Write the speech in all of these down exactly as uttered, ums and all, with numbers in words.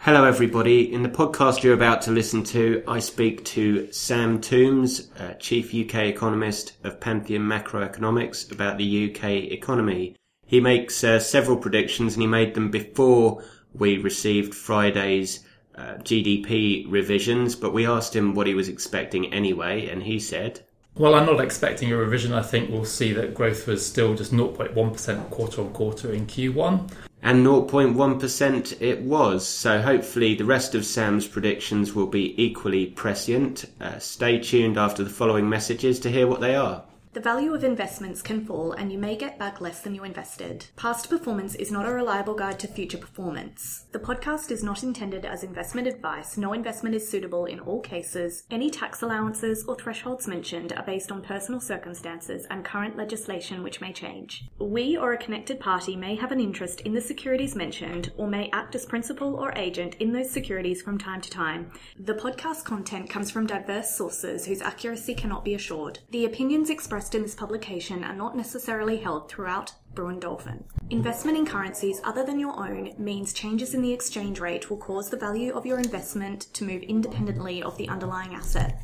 Hello everybody. In the podcast you're about to listen to, I speak to Sam Tombs, uh, Chief U K Economist of Pantheon Macroeconomics, about the U K economy. He makes uh, several predictions and he made them before we received Friday's uh, G D P revisions, but we asked him what he was expecting anyway, and he said... Well, I'm not expecting a revision. I think we'll see that growth was still just zero point one percent quarter on quarter in Q one. And zero point one percent it was, so hopefully the rest of Sam's predictions will be equally prescient. Uh, stay tuned after the following messages to hear what they are. The value of investments can fall and you may get back less than you invested. Past performance is not a reliable guide to future performance. The podcast is not intended as investment advice. No investment is suitable in all cases. Any tax allowances or thresholds mentioned are based on personal circumstances and current legislation which may change. We or a connected party may have an interest in the securities mentioned or may act as principal or agent in those securities from time to time. The podcast content comes from diverse sources whose accuracy cannot be assured. The opinions expressed in this publication are not necessarily held throughout Brewin Dolphin. Investment in currencies other than your own means changes in the exchange rate will cause the value of your investment to move independently of the underlying asset.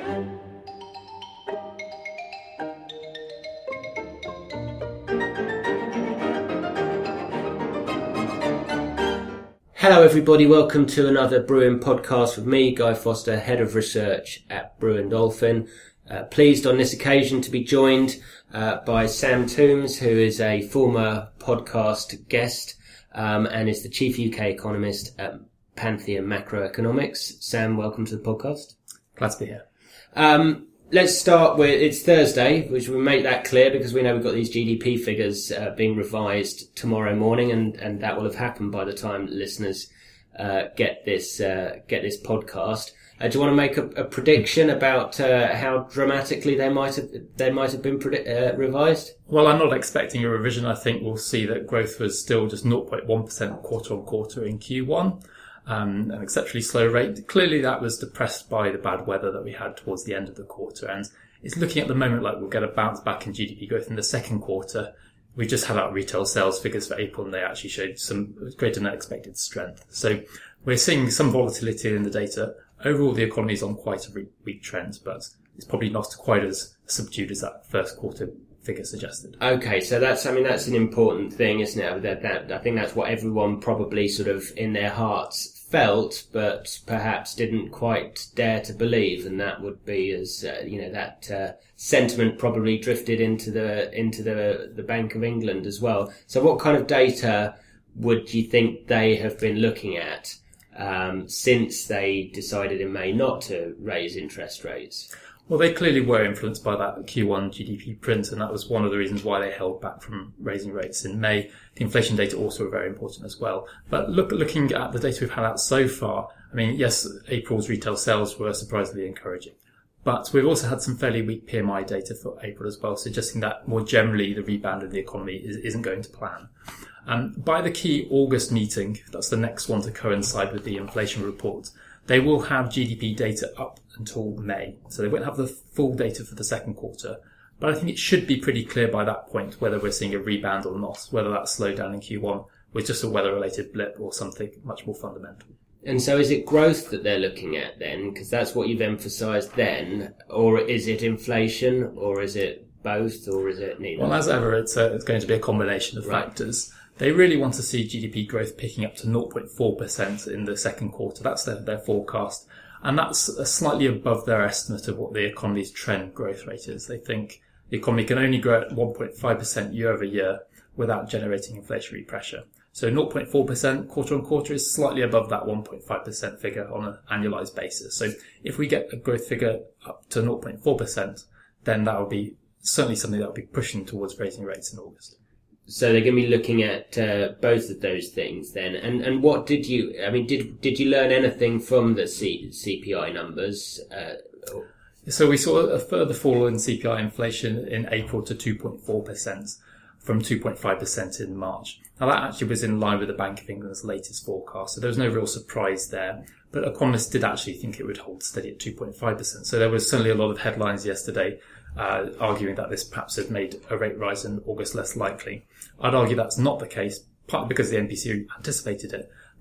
Hello everybody, welcome to another Brewin podcast with me, Guy Foster, Head of Research at Brewin Dolphin. Uh, pleased on this occasion to be joined uh, by Sam Tombs, who is a former podcast guest um, and is the Chief U K Economist at Pantheon Macroeconomics. Sam, welcome to the podcast. Glad to be here. Um, let's start with, it's Thursday, which we make that clear because we know we've got these G D P figures uh, being revised tomorrow morning, and, and that will have happened by the time listeners uh, get this uh, get this podcast. Uh, do you want to make a, a prediction about uh, how dramatically they might have they might have been predi- uh, revised? Well, I'm not expecting a revision. I think we'll see that growth was still just zero point one percent quarter on quarter in Q one, um, an exceptionally slow rate. Clearly, that was depressed by the bad weather that we had towards the end of the quarter, and it's looking at the moment like we'll get a bounce back in G D P growth in the second quarter. We just had out retail sales figures for April, and they actually showed some greater than expected strength. So we're seeing some volatility in the data. Overall, the economy is on quite a weak trend, but it's probably not quite as subdued as that first quarter figure suggested. Okay, so that's, I mean, that's an important thing, isn't it? That, that, I think that's what everyone probably sort of in their hearts felt, but perhaps didn't quite dare to believe, and that would be as, uh, you know, that uh, sentiment probably drifted into the into the the Bank of England as well. So what kind of data would you think they have been looking at Um, since they decided in May not to raise interest rates? Well, they clearly were influenced by that Q one G D P print, and that was one of the reasons why they held back from raising rates in May. The inflation data also were very important as well. But look, looking at the data we've had out so far, I mean, yes, April's retail sales were surprisingly encouraging. But we've also had some fairly weak P M I data for April as well, suggesting that more generally the rebound in the economy is, isn't going to plan. Um, by the key August meeting, that's the next one to coincide with the inflation report, they will have G D P data up until May. So they won't have the full data for the second quarter. But I think it should be pretty clear by that point whether we're seeing a rebound or not, whether that slowdown in Q one was just a weather-related blip or something much more fundamental. And so is it growth that they're looking at then? Because that's what you've emphasised then. Or is it inflation? Or is it both? Or is it neither? Well, as ever, it's, a, it's going to be a combination of right. factors. They really want to see G D P growth picking up to zero point four percent in the second quarter. That's their, their forecast. And that's slightly above their estimate of what the economy's trend growth rate is. They think the economy can only grow at one point five percent year over year without generating inflationary pressure. So zero point four percent quarter on quarter is slightly above that one point five percent figure on an annualized basis. So if we get a growth figure up to zero point four percent, then that will be certainly something that will be pushing towards raising rates in August. So they're going to be looking at uh, both of those things then. And and what did you, I mean, did did you learn anything from the C, CPI numbers? Uh, or... So we saw a further fall in C P I inflation in April to two point four percent from two point five percent in March. Now that actually was in line with the Bank of England's latest forecast, so there was no real surprise there. But economists did actually think it would hold steady at two point five percent. So there was certainly a lot of headlines yesterday uh, arguing that this perhaps had made a rate rise in August less likely. I'd argue that's not the case, partly because the N P C anticipated it,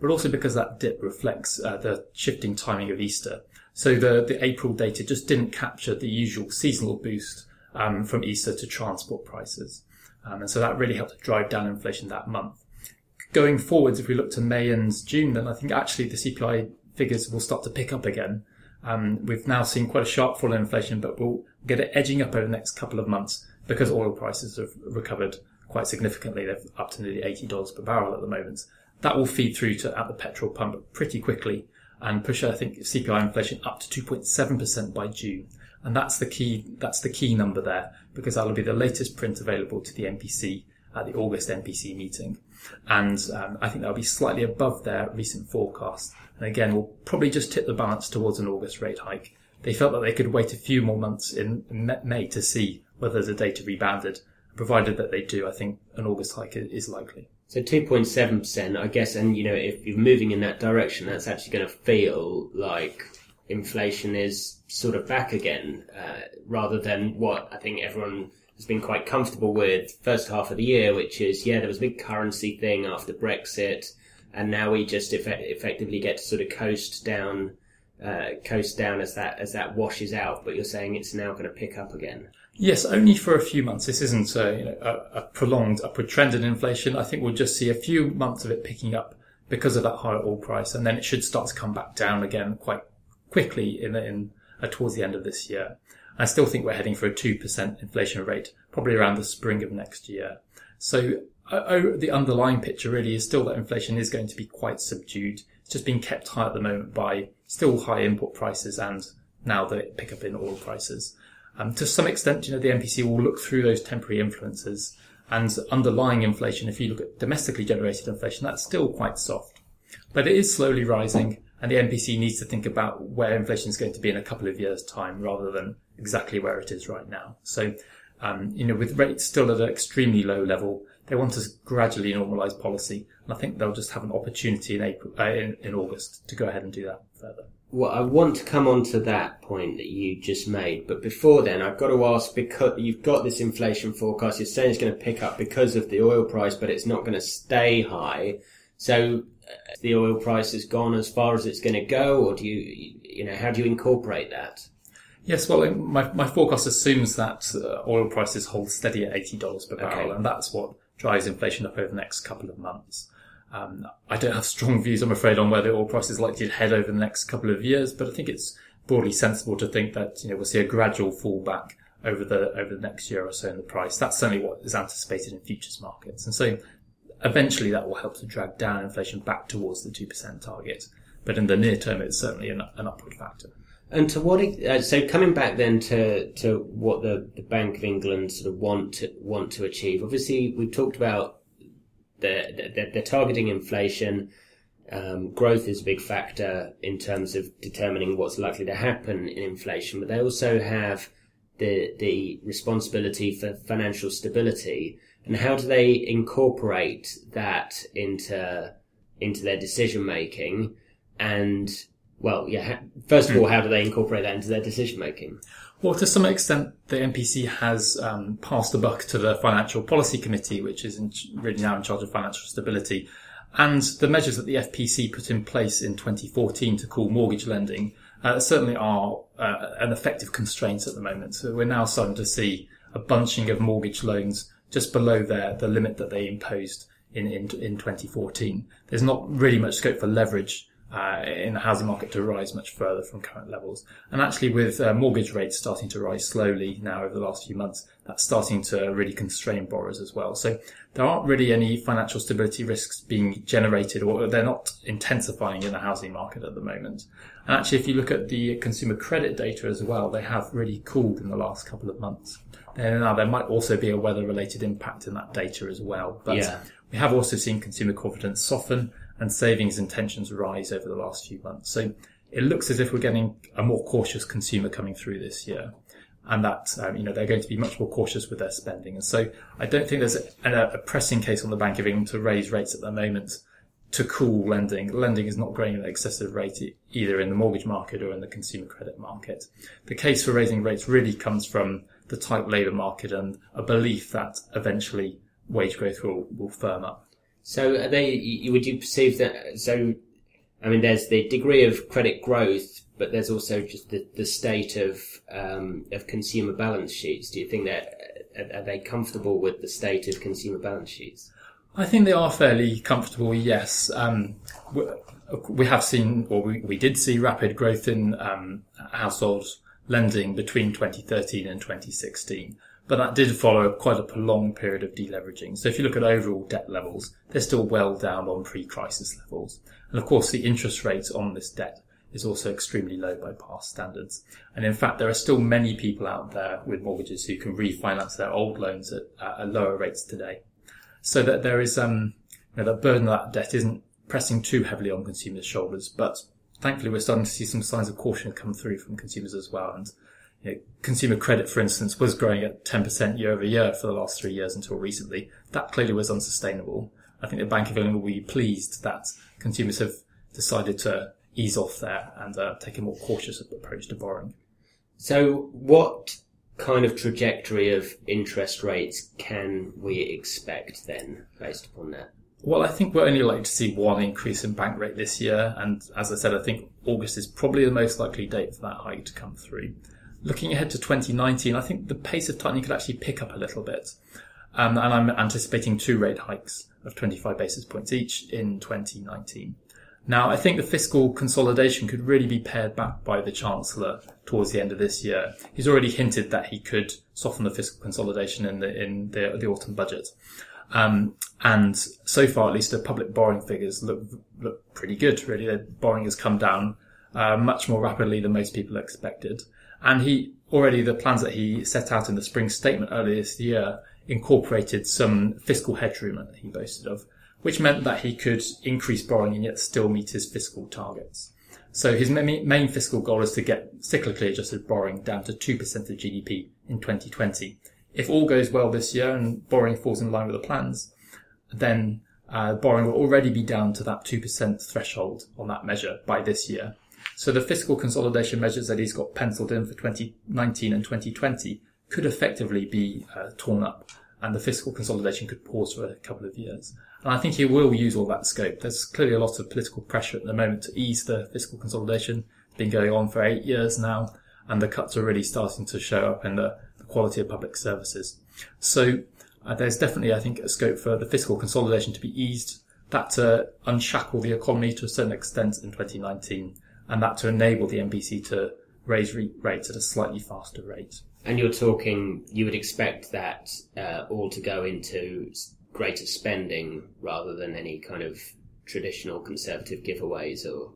but also because that dip reflects uh, the shifting timing of Easter. So the, the April data just didn't capture the usual seasonal boost um, from Easter to transport prices. Um, and so that really helped to drive down inflation that month. Going forwards, if we look to May and June, then I think actually the C P I figures will start to pick up again. Um, we've now seen quite a sharp fall in inflation, but we'll get it edging up over the next couple of months because oil prices have recovered quite significantly. They're up to nearly eighty dollars per barrel at the moment. That will feed through to at the petrol pump pretty quickly and push, I think, C P I inflation up to two point seven percent by June. And that's the key, that's the key number there, because that'll be the latest print available to the M P C at the August M P C meeting. And um, I think that'll be slightly above their recent forecast. And again, we'll probably just tip the balance towards an August rate hike. They felt that they could wait a few more months in May to see whether the data rebounded. Provided that they do, I think an August hike is likely. So two point seven percent, I guess, and you know, if you're moving in that direction, that's actually going to feel like inflation is sort of back again, uh, rather than what I think everyone has been quite comfortable with first half of the year, which is, yeah, there was a big currency thing after Brexit, and now we just effect- effectively get to sort of coast down, uh, coast down as that, as that washes out, but you're saying it's now going to pick up again. Yes, only for a few months. This isn't a, you know, a, a prolonged upward trend in inflation. I think we'll just see a few months of it picking up because of that higher oil price, and then it should start to come back down again quite quickly in, in uh, towards the end of this year. I still think we're heading for a two percent inflation rate, probably around the spring of next year. So uh, the underlying picture really is still that inflation is going to be quite subdued. It's just being kept high at the moment by still high import prices and now the pickup in oil prices. Um, to some extent, you know, the M P C will look through those temporary influences, and underlying inflation, if you look at domestically generated inflation, that's still quite soft. But it is slowly rising, and the M P C needs to think about where inflation is going to be in a couple of years' time rather than exactly where it is right now. So, um, you know, with rates still at an extremely low level, they want to gradually normalise policy, and I think they'll just have an opportunity in April, uh, in, in August to go ahead and do that further. Well, I want to come on to that point that you just made, but before then, I've got to ask, because you've got this inflation forecast, you're saying it's going to pick up because of the oil price, but it's not going to stay high. So, uh, the oil price has gone as far as it's going to go, or do you, you know, how do you incorporate that? Yes, well, my my forecast assumes that uh, oil prices hold steady at eighty dollars per barrel, Okay. and that's what drives inflation up over the next couple of months. Um, I don't have strong views, I'm afraid, on where the oil price is likely to head over the next couple of years, but I think it's broadly sensible to think that, you know, we'll see a gradual fall back over the over the next year or so in the price. That's certainly what is anticipated in futures markets, and so eventually that will help to drag down inflation back towards the two percent target. But in the near term, it's certainly an, an upward factor. And to what, uh, so coming back then to, to what the, the Bank of England sort of want to, want to achieve, obviously we've talked about the, the, they're targeting inflation. Um, growth is a big factor in terms of determining what's likely to happen in inflation, but they also have the, the responsibility for financial stability. And how do they incorporate that into, into their decision making? And, well, yeah, first of all, how do they incorporate that into their decision making? Well, to some extent, the M P C has um, passed the buck to the Financial Policy Committee, which is in, really now in charge of financial stability. And the measures that the F P C put in place in twenty fourteen to cool mortgage lending uh, certainly are uh, an effective constraint at the moment. So we're now starting to see a bunching of mortgage loans just below their, the limit that they imposed in, in, in twenty fourteen. There's not really much scope for leverage Uh, in the housing market to rise much further from current levels. And actually with uh, mortgage rates starting to rise slowly now over the last few months, that's starting to really constrain borrowers as well. So there aren't really any financial stability risks being generated, or they're not intensifying in the housing market at the moment. And actually if you look at the consumer credit data as well, they have really cooled in the last couple of months. And now there might also be a weather related impact in that data as well. But yeah. We have also seen consumer confidence soften and savings intentions rise over the last few months. So it looks as if we're getting a more cautious consumer coming through this year, and that, um, you know, they're going to be much more cautious with their spending. And so I don't think there's a, a pressing case on the Bank of England to raise rates at the moment to cool lending. Lending is not growing at an excessive rate either in the mortgage market or in the consumer credit market. The case for raising rates really comes from the tight labour market and a belief that eventually wage growth will, will firm up. So are they, would you perceive that, so I mean, there's the degree of credit growth, but there's also just the, the state of um, of consumer balance sheets. Do you think that are they comfortable with the state of consumer balance sheets? I think they are fairly comfortable. Yes, um, we, we have seen, or we, we did see, rapid growth in um, household lending between twenty thirteen and twenty sixteen. But that did follow quite a prolonged period of deleveraging. So if you look at overall debt levels, they're still well down on pre-crisis levels. And of course, the interest rate on this debt is also extremely low by past standards. And in fact, there are still many people out there with mortgages who can refinance their old loans at, at lower rates today. So that there is, um, you know, that burden of that debt isn't pressing too heavily on consumers' shoulders. But thankfully, we're starting to see some signs of caution come through from consumers as well. And you know, consumer credit, for instance, was growing at ten percent year over year for the last three years until recently. That clearly was unsustainable. I think the Bank of England will be pleased that consumers have decided to ease off there and uh, take a more cautious approach to borrowing. So what kind of trajectory of interest rates can we expect then, based upon that? Well, I think we're only likely to see one increase in bank rate this year. And as I said, I think August is probably the most likely date for that hike to come through. Looking ahead to twenty nineteen, I think the pace of tightening could actually pick up a little bit. Um, and I'm anticipating two rate hikes of twenty-five basis points each in twenty nineteen. Now, I think the fiscal consolidation could really be pared back by the Chancellor towards the end of this year. He's already hinted that he could soften the fiscal consolidation in the in the, the autumn budget. Um, and so far, at least, the public borrowing figures look look pretty good, really. The borrowing has come down uh, much more rapidly than most people expected. And he already, the plans that he set out in the spring statement earlier this year incorporated some fiscal headroom that he boasted of, which meant that he could increase borrowing and yet still meet his fiscal targets. So his main fiscal goal is to get cyclically adjusted borrowing down to two percent of G D P in twenty twenty. If all goes well this year and borrowing falls in line with the plans, then uh, borrowing will already be down to that two percent threshold on that measure by this year. So the fiscal consolidation measures that he's got penciled in for twenty nineteen and twenty twenty could effectively be uh, torn up, and the fiscal consolidation could pause for a couple of years. And I think he will use all that scope. There's clearly a lot of political pressure at the moment to ease the fiscal consolidation. It's been going on for eight years now, and the cuts are really starting to show up in the, the quality of public services. So uh, there's definitely, I think, a scope for the fiscal consolidation to be eased, that to unshackle the economy to a certain extent in twenty nineteen, and that to enable the M P C to raise re- rates at a slightly faster rate. And you're talking, you would expect that uh, all to go into greater spending rather than any kind of traditional conservative giveaways, or?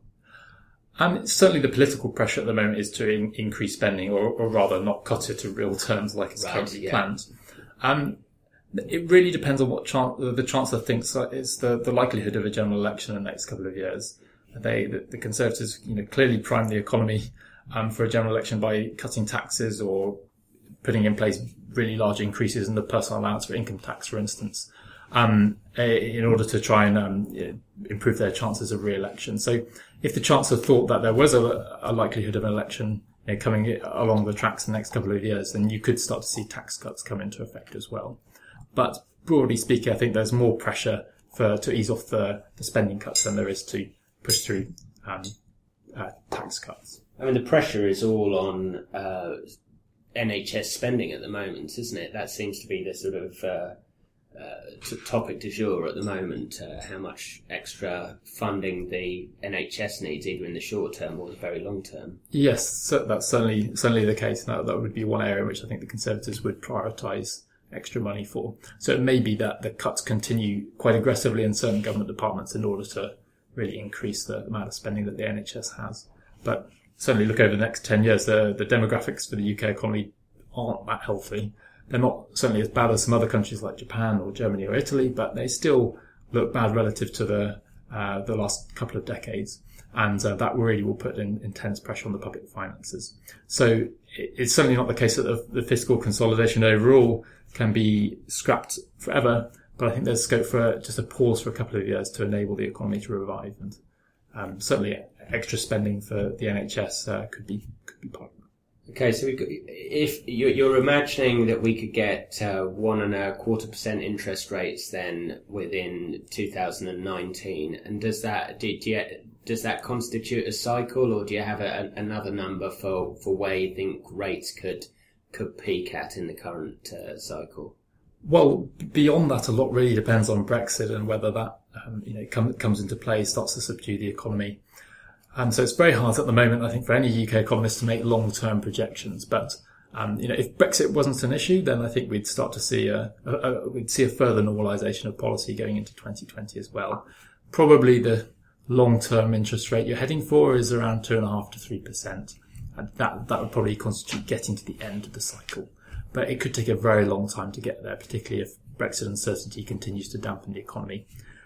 Um, certainly the political pressure at the moment is to in- increase spending, or, or rather not cut it to real terms like it's right, currently yeah. planned. Um, it really depends on what chan- the Chancellor thinks is the, the likelihood of a general election in the next couple of years. They, the, the Conservatives, you know, clearly prime the economy um, for a general election by cutting taxes or putting in place really large increases in the personal allowance for income tax, for instance, um, in order to try and um, improve their chances of re-election. So if the Chancellor thought that there was a, a likelihood of an election you know, coming along the tracks in the next couple of years, then you could start to see tax cuts come into effect as well. But broadly speaking, I think there's more pressure for to ease off the, the spending cuts than there is to push through um, uh, tax cuts. I mean, the pressure is all on uh, N H S spending at the moment, isn't it? That seems to be the sort of uh, uh, t- topic du jour at the moment, uh, how much extra funding the N H S needs, either in the short term or the very long term. Yes, so that's certainly certainly the case. That, that would be one area which I think the Conservatives would prioritise extra money for. So it may be that the cuts continue quite aggressively in certain government departments in order to really increase the amount of spending that the N H S has. But certainly look over the next ten years, the, the demographics for the U K economy aren't that healthy. They're not certainly as bad as some other countries like Japan or Germany or Italy, but they still look bad relative to the uh, the last couple of decades. And uh, that really will put in intense pressure on the public finances. So it's certainly not the case that the, the fiscal consolidation overall can be scrapped forever, but I think there's scope for just a pause for a couple of years to enable the economy to revive, and um, certainly extra spending for the N H S uh, could be could be part of it. Okay, so we could, if you're imagining that we could get uh, one and a quarter percent interest rates then within two thousand nineteen, and does that do you, does that constitute a cycle, or do you have a, a, another number for, for where you think rates could could peak at in the current uh, cycle? Well, beyond that, a lot really depends on Brexit and whether that um, you know come, comes into play, starts to subdue the economy. Um, so it's very hard at the moment, I think, for any U K economist to make long-term projections. But um, you know, if Brexit wasn't an issue, then I think we'd start to see a, a, a we'd see a further normalisation of policy going into twenty twenty as well. Probably the long-term interest rate you're heading for is around two and a half to three percent, and that that would probably constitute getting to the end of the cycle. But it could take a very long time to get there, particularly if Brexit uncertainty continues to dampen the economy.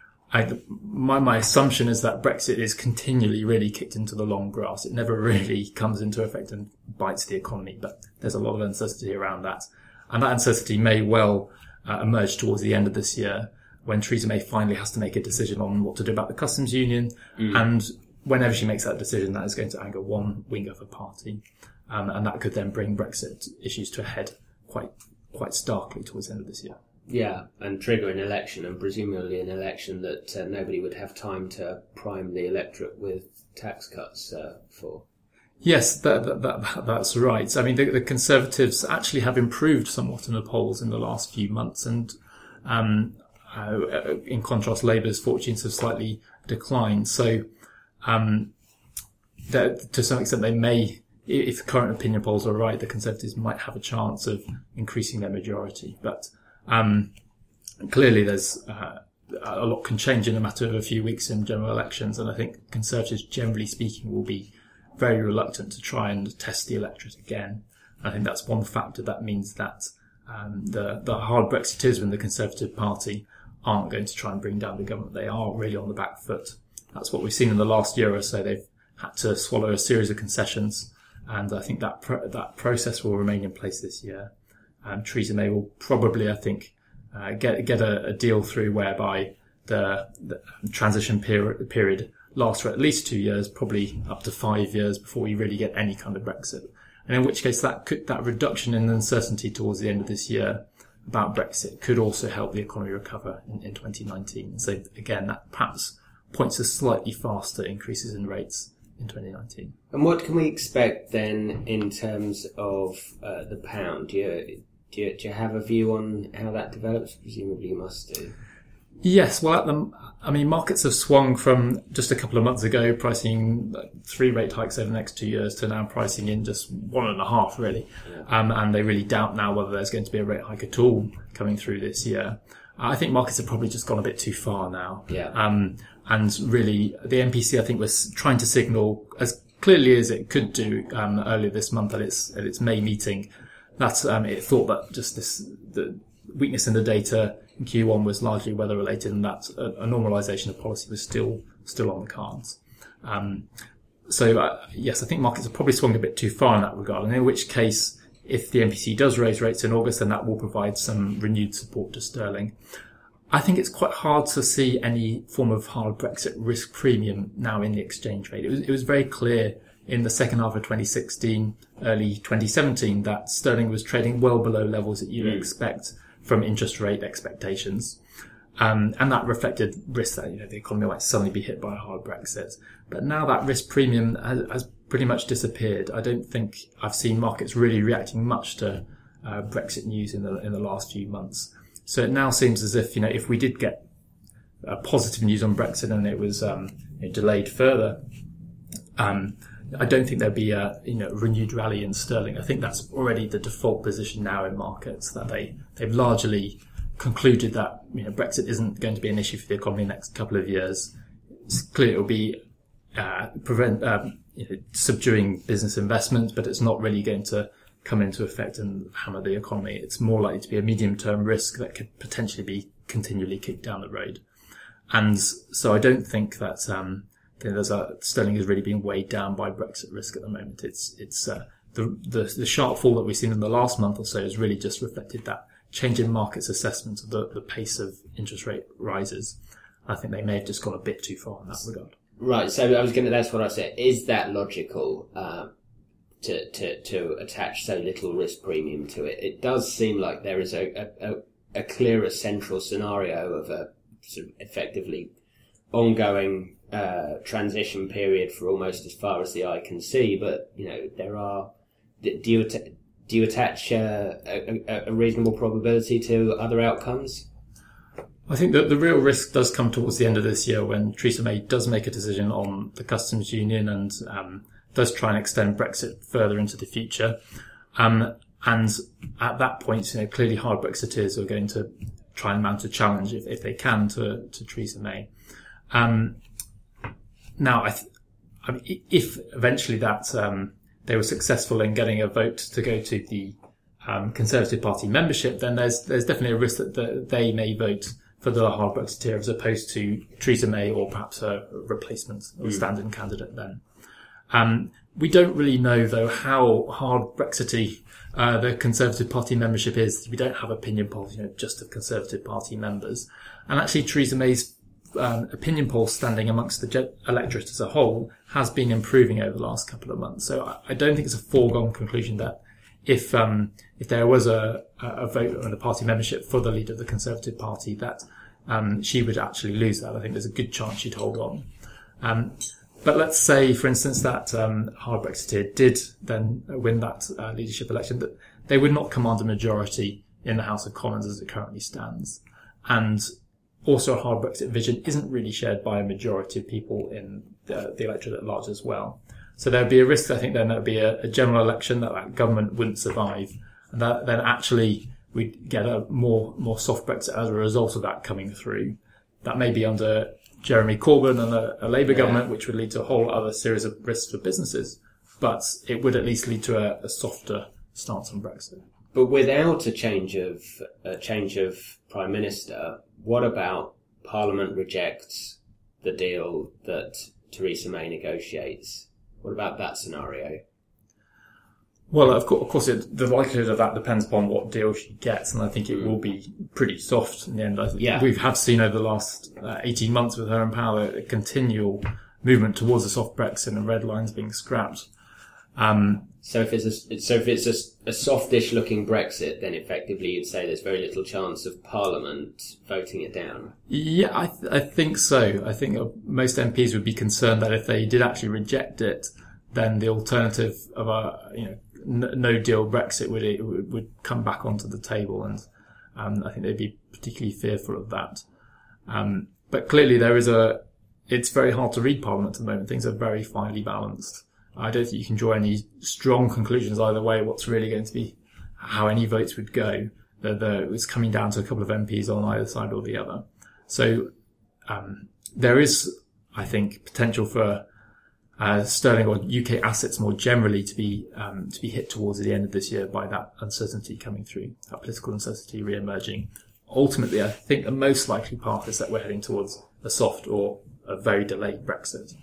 I, my, my assumption is that Brexit is continually really kicked into the long grass. It never really comes into effect and bites the economy, but there's a lot of uncertainty around that. And that uncertainty may well uh, emerge towards the end of this year, when Theresa May finally has to make a decision on what to do about the customs union. Mm. And whenever she makes that decision, that is going to anger one wing of her party. Um, and that could then bring Brexit issues to a head quite quite starkly towards the end of this year. Yeah, and trigger an election, and presumably an election that uh, nobody would have time to prime the electorate with tax cuts uh, for. Yes, that, that, that, that's right. I mean, the, the Conservatives actually have improved somewhat in the polls in the last few months, and um, uh, in contrast, Labour's fortunes have slightly declined. So, um, that, to some extent, they may, if the current opinion polls are right, the Conservatives might have a chance of increasing their majority. But um, clearly, there's uh, a lot can change in a matter of a few weeks in general elections, and I think Conservatives, generally speaking, will be very reluctant to try and test the electorate again. I think that's one factor that means that um, the the hard Brexiteers within the Conservative Party aren't going to try and bring down the government. They are really on the back foot. That's what we've seen in the last year or so. They've had to swallow a series of concessions, and I think that pro- that process will remain in place this year. Um, Theresa May will probably, I think, uh, get get a, a deal through whereby the, the transition period, period lasts for at least two years, probably up to five years before we really get any kind of Brexit. And in which case that could, that reduction in uncertainty towards the end of this year about Brexit could also help the economy recover in, in twenty nineteen. So again, that perhaps points to slightly faster increases in rates in twenty nineteen. And what can we expect then in terms of uh, the pound? Do you, do you do you have a view on how that develops? Presumably you must do. Yes, well, at the, I mean, markets have swung from just a couple of months ago pricing three rate hikes over the next two years to now pricing in just one and a half, really. Yeah. Um, and they really doubt now whether there's going to be a rate hike at all coming through this year. I think markets have probably just gone a bit too far now. Yeah. Um, and really, the M P C, I think, was trying to signal as clearly as it could do um, earlier this month at its at its May meeting that um, it thought that just this the weakness in the data in Q one was largely weather related, and that a, a normalisation of policy was still still on the cards. Um, so uh, yes, I think markets have probably swung a bit too far in that regard, and in which case, if the M P C does raise rates in August, then that will provide some renewed support to sterling. I think it's quite hard to see any form of hard Brexit risk premium now in the exchange rate. It was, it was very clear in the second half of twenty sixteen, early twenty seventeen, that sterling was trading well below levels that you'd mm. expect from interest rate expectations. Um, and that reflected risk that, you know, the economy might suddenly be hit by a hard Brexit. But now that risk premium has, has pretty much disappeared. I don't think I've seen markets really reacting much to uh, Brexit news in the in the last few months. So it now seems as if, you know, if we did get uh, positive news on Brexit and it was um, you know, delayed further, um, I don't think there'd be a, you know, renewed rally in sterling. I think that's already the default position now in markets, that they, they've largely concluded that, you know, Brexit isn't going to be an issue for the economy in the next couple of years. It's clear it'll be, uh, prevent, um, you know, subduing business investment, but it's not really going to come into effect and hammer the economy. It's more likely to be a medium-term risk that could potentially be continually kicked down the road. And so I don't think that, um, There's a, sterling is really being weighed down by Brexit risk at the moment. It's it's uh, the, the the sharp fall that we've seen in the last month or so has really just reflected that change in markets' assessment of the, the pace of interest rate rises. I think they may have just gone a bit too far in that regard. Right. So I was going to. That's what I said. Is that logical uh, to to to attach so little risk premium to it? It does seem like there is a a, a clearer central scenario of a sort of effectively ongoing uh, transition period for almost as far as the eye can see. But you know, there are. Do you att- do you attach uh, a, a reasonable probability to other outcomes? I think that the real risk does come towards the end of this year when Theresa May does make a decision on the customs union and um, does try and extend Brexit further into the future. Um, and at that point, you know, clearly hard Brexiteers are going to try and mount a challenge if, if they can to, to Theresa May. Um, now, I, th- I mean, if eventually that um, they were successful in getting a vote to go to the um, Conservative Party membership, then there's there's definitely a risk that the, they may vote for the hard Brexiteer as opposed to Theresa May or perhaps a replacement or mm. stand-in candidate then. Um, we don't really know, though, how hard Brexity uh, the Conservative Party membership is. We don't have opinion polls, you know, just of Conservative Party members. And actually, Theresa May's um, opinion poll standing amongst the ge- electorate as a whole has been improving over the last couple of months. So I, I don't think it's a foregone conclusion that if um, if there was a, a vote on the party membership for the leader of the Conservative Party, that um, she would actually lose that. I think there's a good chance she'd hold on. Um, but let's say, for instance, that um, hard Brexiteer did then win that uh, leadership election, that they would not command a majority in the House of Commons as it currently stands. And also a hard Brexit vision isn't really shared by a majority of people in the, the electorate at large as well. So there'd be a risk, I think, then there'd be a, a general election that that government wouldn't survive, and that then actually we'd get a more more soft Brexit as a result of that coming through. That may be under Jeremy Corbyn and a, a Labour yeah. government, which would lead to a whole other series of risks for businesses, but it would at least lead to a, a softer stance on Brexit. But without a change of a change of Prime Minister, what about Parliament rejects the deal that Theresa May negotiates? What about that scenario? Well, of course, of course it, the likelihood of that depends upon what deal she gets, and I think it mm. will be pretty soft in the end. I think yeah. we have seen over the last uh, eighteen months with her in power a continual movement towards a soft Brexit and red lines being scrapped. Um, so if it's a, so if it's a, a softish looking Brexit, then effectively you'd say there's very little chance of Parliament voting it down. Yeah, I, th- I think so. I think most M Ps would be concerned that if they did actually reject it, then the alternative of a you know n- no deal Brexit would it would come back onto the table, and um, I think they'd be particularly fearful of that. Um, but clearly there is a. It's very hard to read Parliament at the moment. Things are very finely balanced. I don't think you can draw any strong conclusions either way. What's really going to be how any votes would go. The, the, it's coming down to a couple of M Ps on either side or the other. So um, there is, I think, potential for uh, sterling or U K assets more generally to be um, to be hit towards the end of this year by that uncertainty coming through, that political uncertainty re-emerging. Ultimately, I think the most likely path is that we're heading towards a soft or a very delayed Brexit.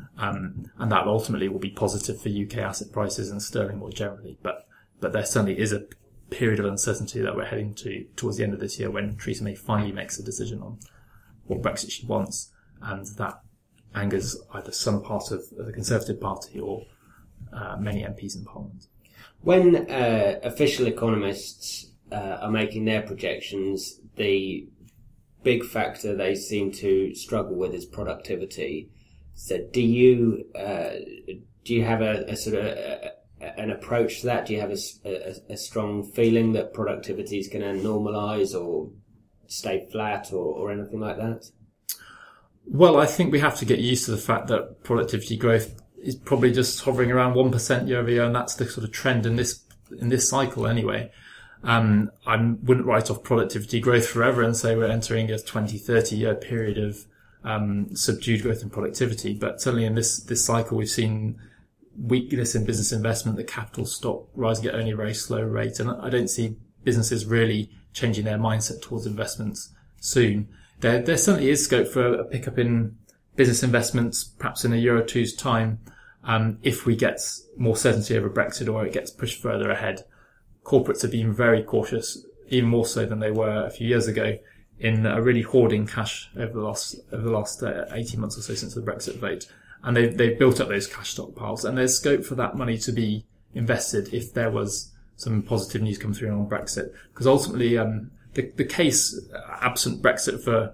Um, and that ultimately will be positive for U K asset prices and sterling more generally. But, but there certainly is a period of uncertainty that we're heading to towards the end of this year when Theresa May finally makes a decision on what Brexit she wants. And that angers either some part of the Conservative Party or uh, many M Ps in Parliament. When uh, official economists uh, are making their projections, the big factor they seem to struggle with is productivity. So do you uh, do you have a, a sort of a, a, an approach to that? Do you have a, a, a strong feeling that productivity is going to normalise or stay flat or, or anything like that? Well, I think we have to get used to the fact that productivity growth is probably just hovering around one percent year over year, and that's the sort of trend in this in this cycle anyway. Um, I wouldn't write off productivity growth forever and say we're entering a twenty, thirty year period of Um, subdued growth in productivity, but certainly in this this cycle we've seen weakness in business investment, the capital stock rising at only a very slow rate, and I don't see businesses really changing their mindset towards investments soon. There there certainly is scope for a pickup in business investments, perhaps in a year or two's time, um, if we get more certainty over Brexit or it gets pushed further ahead. Corporates have been very cautious, even more so than they were a few years ago, in uh, really hoarding cash over the last over the last uh, eighteen months or so since the Brexit vote, and they've they've built up those cash stockpiles, and there's scope for that money to be invested if there was some positive news come through on Brexit, because ultimately um, the the case uh, absent Brexit for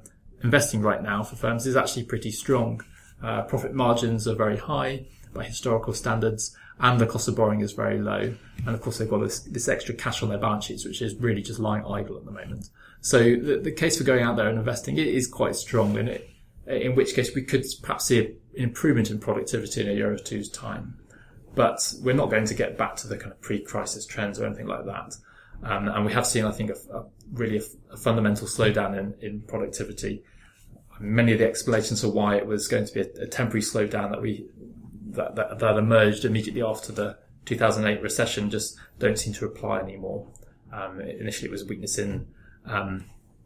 investing right now for firms is actually pretty strong. Uh, profit margins are very high by historical standards, and the cost of borrowing is very low. And of course, they've got this, this extra cash on their balance sheets, which is really just lying idle at the moment. So the, the case for going out there and investing it is quite strong, and it, in which case we could perhaps see an improvement in productivity in a year or two's time. But we're not going to get back to the kind of pre-crisis trends or anything like that. Um, and we have seen, I think, a, a really a, a fundamental slowdown in, in productivity. Many of the explanations for why it was going to be a, a temporary slowdown that we that, that that emerged immediately after the two thousand eight recession just don't seem to apply anymore. Um, initially, it was a weakness in um,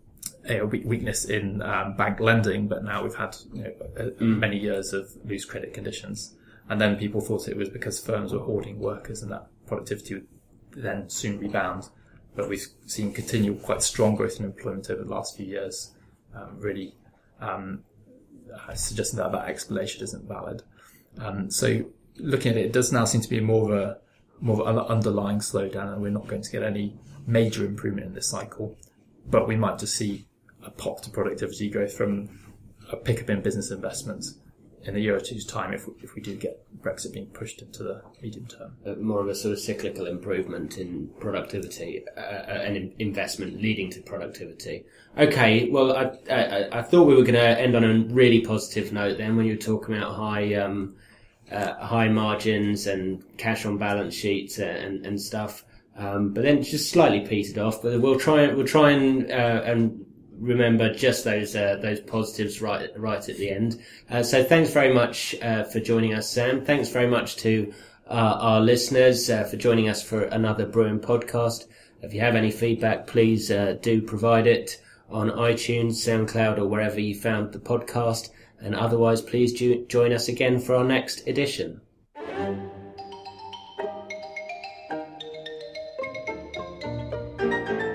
a weakness in um, bank lending, but now we've had you know, a, mm. many years of loose credit conditions, and then people thought it was because firms were hoarding workers, and that productivity would then soon rebound. But we've seen continual quite strong growth in employment over the last few years, um, really um, uh, suggesting that that explanation isn't valid. Um, so looking at it, it does now seem to be more of a more of an underlying slowdown, and we're not going to get any major improvement in this cycle. But we might just see a pop to productivity growth from a pickup in business investments in a year or two's time if we, if we do get Brexit being pushed into the medium term. Uh, more of a sort of cyclical improvement in productivity uh, and in investment leading to productivity. Okay, well, I, I, I thought we were going to end on a really positive note then when you were talking about high um, uh, high margins and cash on balance sheets and, and stuff. Um, but then just slightly petered off. But we'll try and we'll try and uh, and remember just those uh, those positives right right at the end. Uh, so thanks very much uh, for joining us, Sam. Thanks very much to uh, our listeners uh, for joining us for another Brewin podcast. If you have any feedback, please uh, do provide it on iTunes, SoundCloud, or wherever you found the podcast. And otherwise, please jo- join us again for our next edition. Thank you.